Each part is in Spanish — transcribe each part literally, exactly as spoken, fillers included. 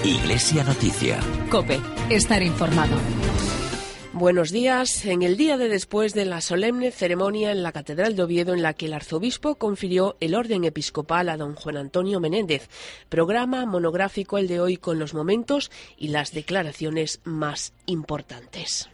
Iglesia Noticia. COPE. Estar informado. Buenos días. En el día de después de la solemne ceremonia en la Catedral de Oviedo, en la que el arzobispo confirió el orden episcopal a don Juan Antonio Menéndez, programa monográfico el de hoy con los momentos y las declaraciones más importantes.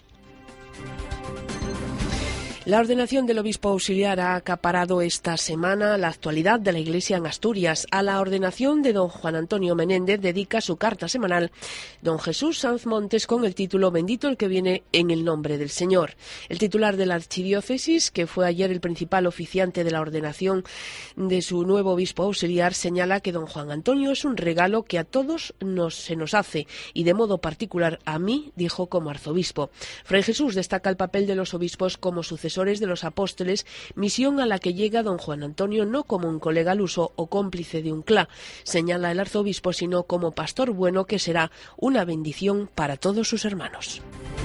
La ordenación del obispo auxiliar ha acaparado esta semana la actualidad de la Iglesia en Asturias. A la ordenación de don Juan Antonio Menéndez dedica su carta semanal don Jesús Sanz Montes con el título Bendito el que viene en el nombre del Señor. El titular de la archidiócesis, que fue ayer el principal oficiante de la ordenación de su nuevo obispo auxiliar, señala que don Juan Antonio es un regalo que a todos nos, se nos hace y de modo particular a mí, dijo como arzobispo. Fray Jesús destaca el papel de los obispos como sucesores de los apóstoles, misión a la que llega don Juan Antonio no como un colega al uso o cómplice de un clá, señala el arzobispo, sino como pastor bueno que será una bendición para todos sus hermanos.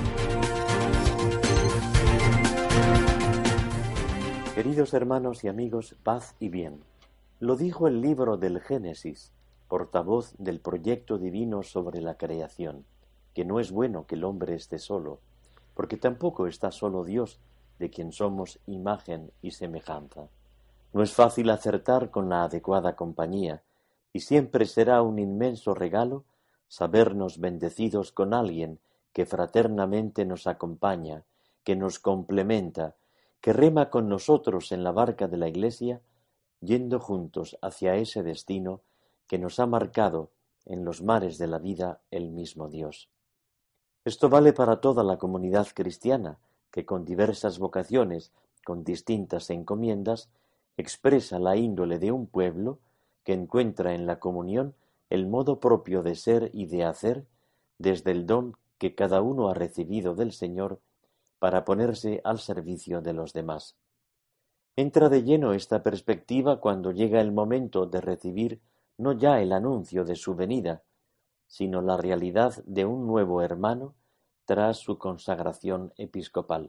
Queridos hermanos y amigos, paz y bien. Lo dijo el libro del Génesis, portavoz del proyecto divino sobre la creación, que no es bueno que el hombre esté solo, porque tampoco está solo Dios, de quien somos imagen y semejanza. No es fácil acertar con la adecuada compañía, y siempre será un inmenso regalo sabernos bendecidos con alguien que fraternamente nos acompaña, que nos complementa, que rema con nosotros en la barca de la Iglesia, yendo juntos hacia ese destino que nos ha marcado en los mares de la vida el mismo Dios. Esto vale para toda la comunidad cristiana, que con diversas vocaciones, con distintas encomiendas, expresa la índole de un pueblo que encuentra en la comunión el modo propio de ser y de hacer desde el don que cada uno ha recibido del Señor para ponerse al servicio de los demás. Entra de lleno esta perspectiva cuando llega el momento de recibir no ya el anuncio de su venida, sino la realidad de un nuevo hermano tras su consagración episcopal.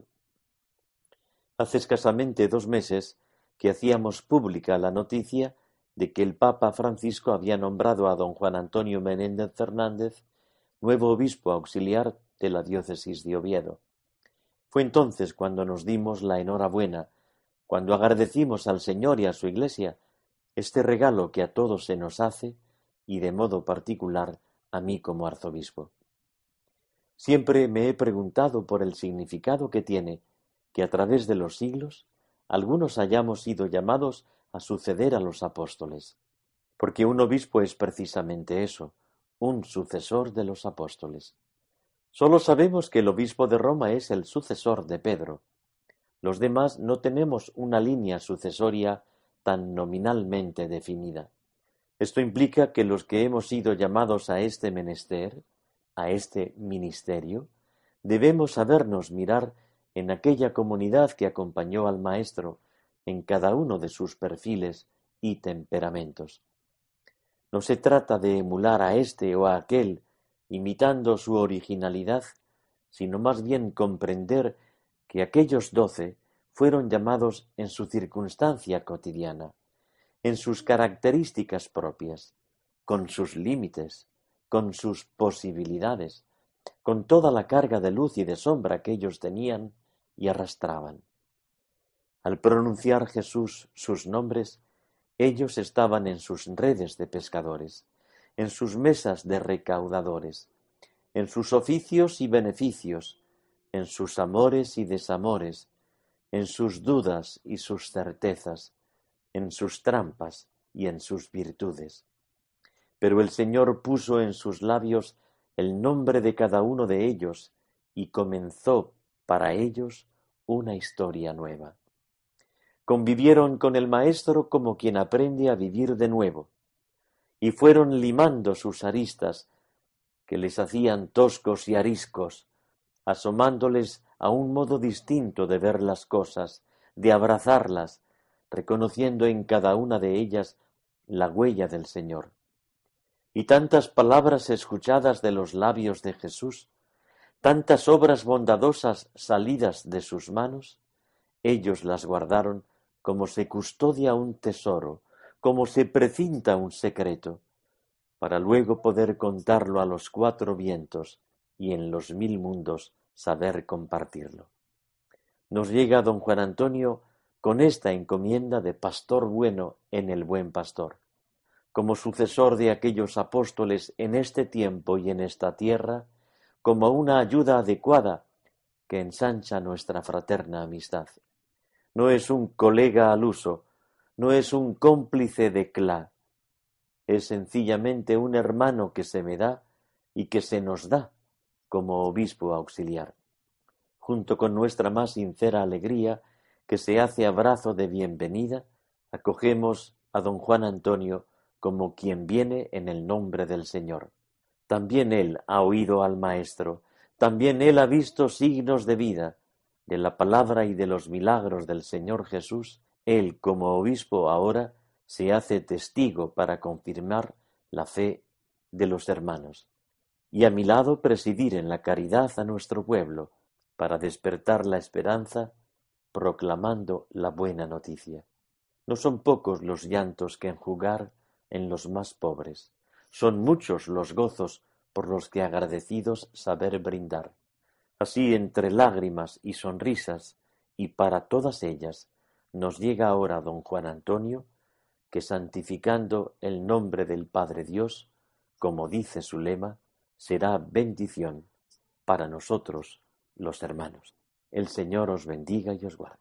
Hace escasamente dos meses que hacíamos pública la noticia de que el Papa Francisco había nombrado a don Juan Antonio Menéndez Fernández nuevo obispo auxiliar de la diócesis de Oviedo. Fue entonces cuando nos dimos la enhorabuena, cuando agradecimos al Señor y a su Iglesia este regalo que a todos se nos hace y de modo particular a mí como arzobispo. Siempre me he preguntado por el significado que tiene que a través de los siglos algunos hayamos sido llamados a suceder a los apóstoles, porque un obispo es precisamente eso, un sucesor de los apóstoles. Solo sabemos que el obispo de Roma es el sucesor de Pedro. Los demás no tenemos una línea sucesoria tan nominalmente definida. Esto implica que los que hemos sido llamados a este menester, a este ministerio, debemos sabernos mirar en aquella comunidad que acompañó al Maestro en cada uno de sus perfiles y temperamentos. No se trata de emular a este o a aquel, imitando su originalidad, sino más bien comprender que aquellos doce fueron llamados en su circunstancia cotidiana, en sus características propias, con sus límites, con sus posibilidades, con toda la carga de luz y de sombra que ellos tenían y arrastraban. Al pronunciar Jesús sus nombres, ellos estaban en sus redes de pescadores, en sus mesas de recaudadores, en sus oficios y beneficios, en sus amores y desamores, en sus dudas y sus certezas, en sus trampas y en sus virtudes. Pero el Señor puso en sus labios el nombre de cada uno de ellos y comenzó para ellos una historia nueva. Convivieron con el Maestro como quien aprende a vivir de nuevo, y fueron limando sus aristas, que les hacían toscos y ariscos, asomándoles a un modo distinto de ver las cosas, de abrazarlas, reconociendo en cada una de ellas la huella del Señor. Y tantas palabras escuchadas de los labios de Jesús, tantas obras bondadosas salidas de sus manos, ellos las guardaron como se custodia un tesoro, como se precinta un secreto, para luego poder contarlo a los cuatro vientos y en los mil mundos saber compartirlo. Nos llega don Juan Antonio con esta encomienda de pastor bueno en el Buen Pastor, como sucesor de aquellos apóstoles en este tiempo y en esta tierra, como una ayuda adecuada que ensancha nuestra fraterna amistad. No es un colega al uso, no es un cómplice de clá, es sencillamente un hermano que se me da y que se nos da como obispo auxiliar. Junto con nuestra más sincera alegría, que se hace abrazo de bienvenida, acogemos a don Juan Antonio como quien viene en el nombre del Señor. También él ha oído al Maestro, también él ha visto signos de vida, de la palabra y de los milagros del Señor Jesús. Él, como obispo ahora, se hace testigo para confirmar la fe de los hermanos, y a mi lado presidir en la caridad a nuestro pueblo, para despertar la esperanza, proclamando la buena noticia. No son pocos los llantos que enjugar en los más pobres, son muchos los gozos por los que agradecidos saber brindar. Así, entre lágrimas y sonrisas, y para todas ellas, nos llega ahora don Juan Antonio, que santificando el nombre del Padre Dios, como dice su lema, será bendición para nosotros los hermanos. El Señor os bendiga y os guarde.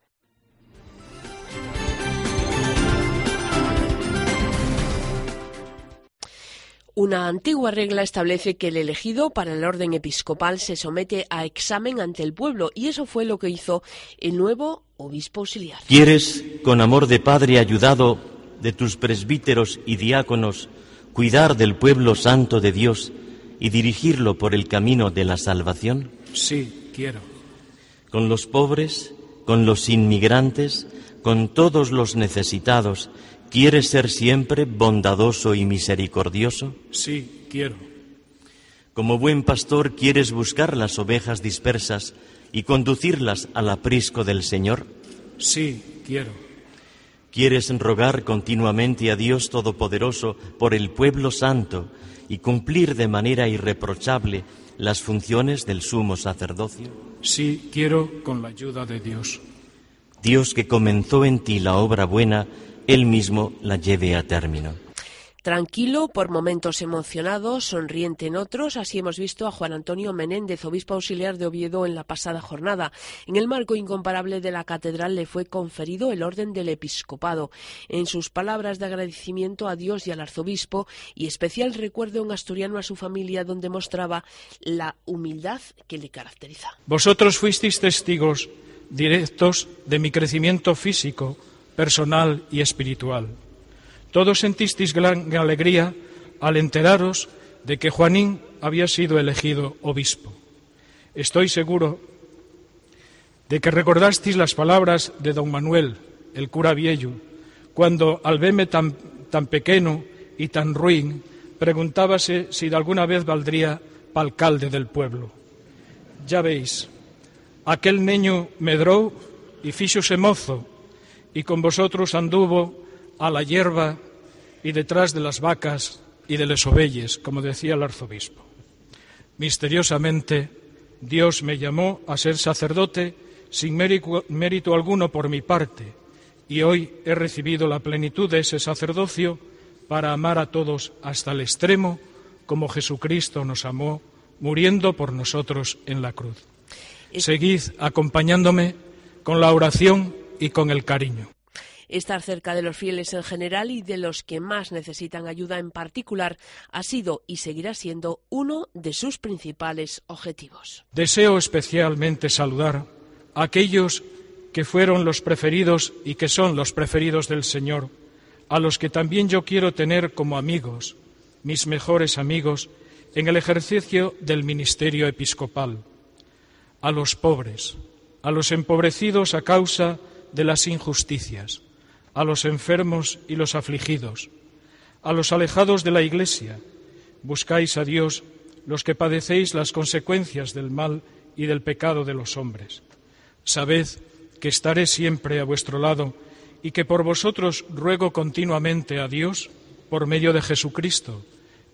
Una antigua regla establece que el elegido para el orden episcopal se somete a examen ante el pueblo, y eso fue lo que hizo el nuevo obispo auxiliar. ¿Quieres, con amor de padre ayudado de tus presbíteros y diáconos, cuidar del pueblo santo de Dios y dirigirlo por el camino de la salvación? Sí, quiero. Con los pobres, con los inmigrantes, con todos los necesitados, ¿quieres ser siempre bondadoso y misericordioso? Sí, quiero. Como buen pastor, ¿quieres buscar las ovejas dispersas y conducirlas al aprisco del Señor? Sí, quiero. ¿Quieres rogar continuamente a Dios Todopoderoso por el pueblo santo y cumplir de manera irreprochable las funciones del sumo sacerdocio? Sí, quiero, con la ayuda de Dios. Dios, que comenzó en ti la obra buena, Él mismo la lleve a término. Tranquilo, por momentos emocionado, sonriente en otros, así hemos visto a Juan Antonio Menéndez, obispo auxiliar de Oviedo, en la pasada jornada. En el marco incomparable de la catedral le fue conferido el orden del episcopado. En sus palabras de agradecimiento a Dios y al arzobispo, y especial recuerdo en asturiano a su familia, donde mostraba la humildad que le caracteriza. Vosotros fuisteis testigos directos de mi crecimiento físico, personal y espiritual. Todos sentisteis gran alegría al enteraros de que Juanín había sido elegido obispo. Estoy seguro de que recordasteis las palabras de don Manuel, el cura viejo, cuando, al verme tan, tan pequeño y tan ruin, preguntábase si de alguna vez valdría pa' alcalde del pueblo. Ya veis, aquel niño medró y fíxose mozo, y con vosotros anduvo a la hierba y detrás de las vacas y de las ovelles, como decía el arzobispo. Misteriosamente, Dios me llamó a ser sacerdote sin mérito, mérito alguno por mi parte, y hoy he recibido la plenitud de ese sacerdocio para amar a todos hasta el extremo, como Jesucristo nos amó, muriendo por nosotros en la cruz. Seguid acompañándome con la oración y con el cariño. Estar cerca de los fieles en general y de los que más necesitan ayuda en particular ha sido y seguirá siendo uno de sus principales objetivos. Deseo especialmente saludar a aquellos que fueron los preferidos y que son los preferidos del Señor, a los que también yo quiero tener como amigos, mis mejores amigos, en el ejercicio del ministerio episcopal, a los pobres, a los empobrecidos a causa de las injusticias, a los enfermos y los afligidos, a los alejados de la Iglesia. Buscáis a Dios los que padecéis las consecuencias del mal y del pecado de los hombres. Sabed que estaré siempre a vuestro lado y que por vosotros ruego continuamente a Dios, por medio de Jesucristo,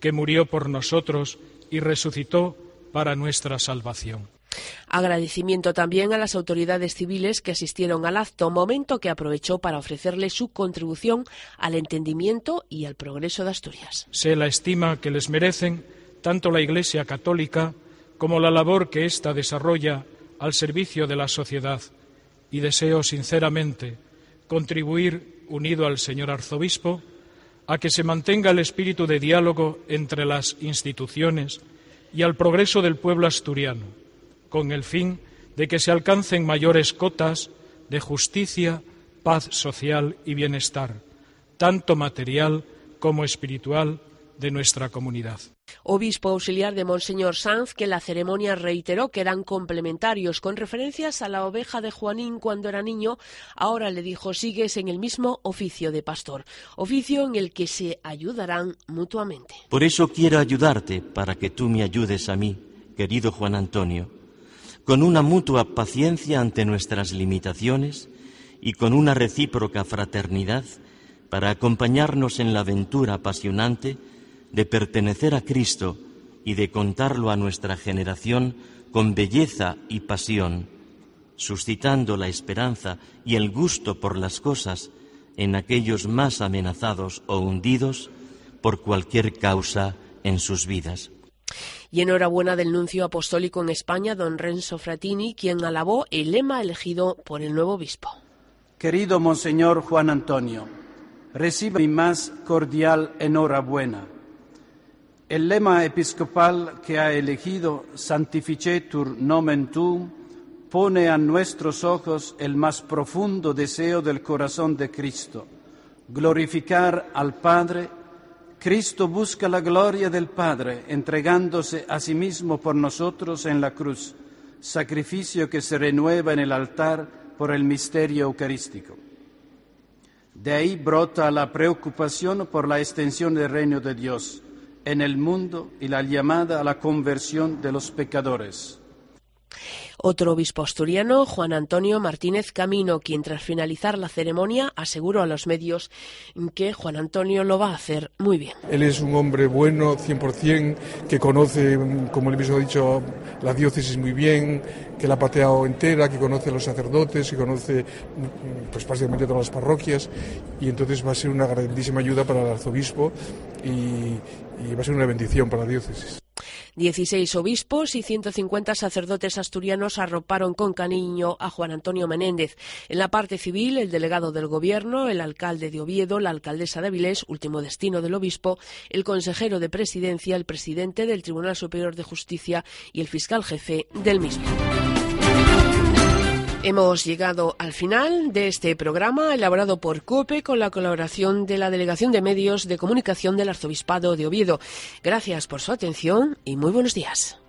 que murió por nosotros y resucitó para nuestra salvación. Agradecimiento también a las autoridades civiles que asistieron al acto, momento que aprovechó para ofrecerle su contribución al entendimiento y al progreso de Asturias. Sé la estima que les merecen tanto la Iglesia católica como la labor que ésta desarrolla al servicio de la sociedad, y deseo sinceramente contribuir, unido al señor arzobispo, a que se mantenga el espíritu de diálogo entre las instituciones y al progreso del pueblo asturiano, con el fin de que se alcancen mayores cotas de justicia, paz social y bienestar, tanto material como espiritual, de nuestra comunidad. Obispo auxiliar de Monseñor Sanz, que en la ceremonia reiteró que eran complementarios, con referencias a la oveja de Juanín cuando era niño. Ahora le dijo: sigues en el mismo oficio de pastor, oficio en el que se ayudarán mutuamente. Por eso quiero ayudarte, para que tú me ayudes a mí, querido Juan Antonio, con una mutua paciencia ante nuestras limitaciones y con una recíproca fraternidad, para acompañarnos en la aventura apasionante de pertenecer a Cristo y de contarlo a nuestra generación con belleza y pasión, suscitando la esperanza y el gusto por las cosas en aquellos más amenazados o hundidos por cualquier causa en sus vidas. Y enhorabuena del nuncio apostólico en España, don Renzo Fratini, quien alabó el lema elegido por el nuevo obispo. Querido Monseñor Juan Antonio, reciba mi más cordial enhorabuena. El lema episcopal que ha elegido, Sanctificetur nomen tuum, pone a nuestros ojos el más profundo deseo del corazón de Cristo: glorificar al Padre. Cristo busca la gloria del Padre, entregándose a sí mismo por nosotros en la cruz, sacrificio que se renueva en el altar por el misterio eucarístico. De ahí brota la preocupación por la extensión del reino de Dios en el mundo y la llamada a la conversión de los pecadores. Otro obispo asturiano, Juan Antonio Martínez Camino, quien tras finalizar la ceremonia aseguró a los medios que Juan Antonio lo va a hacer muy bien. Él es un hombre bueno, cien por cien, que conoce, como él mismo ha dicho, la diócesis muy bien, que la ha pateado entera, que conoce a los sacerdotes, que conoce pues prácticamente todas las parroquias, y entonces va a ser una grandísima ayuda para el arzobispo y, y va a ser una bendición para la diócesis. dieciséis obispos y ciento cincuenta sacerdotes asturianos arroparon con cariño a Juan Antonio Menéndez. En la parte civil, el delegado del Gobierno, el alcalde de Oviedo, la alcaldesa de Avilés, último destino del obispo, el consejero de Presidencia, el presidente del Tribunal Superior de Justicia y el fiscal jefe del mismo. Hemos llegado al final de este programa elaborado por COPE con la colaboración de la Delegación de Medios de Comunicación del Arzobispado de Oviedo. Gracias por su atención y muy buenos días.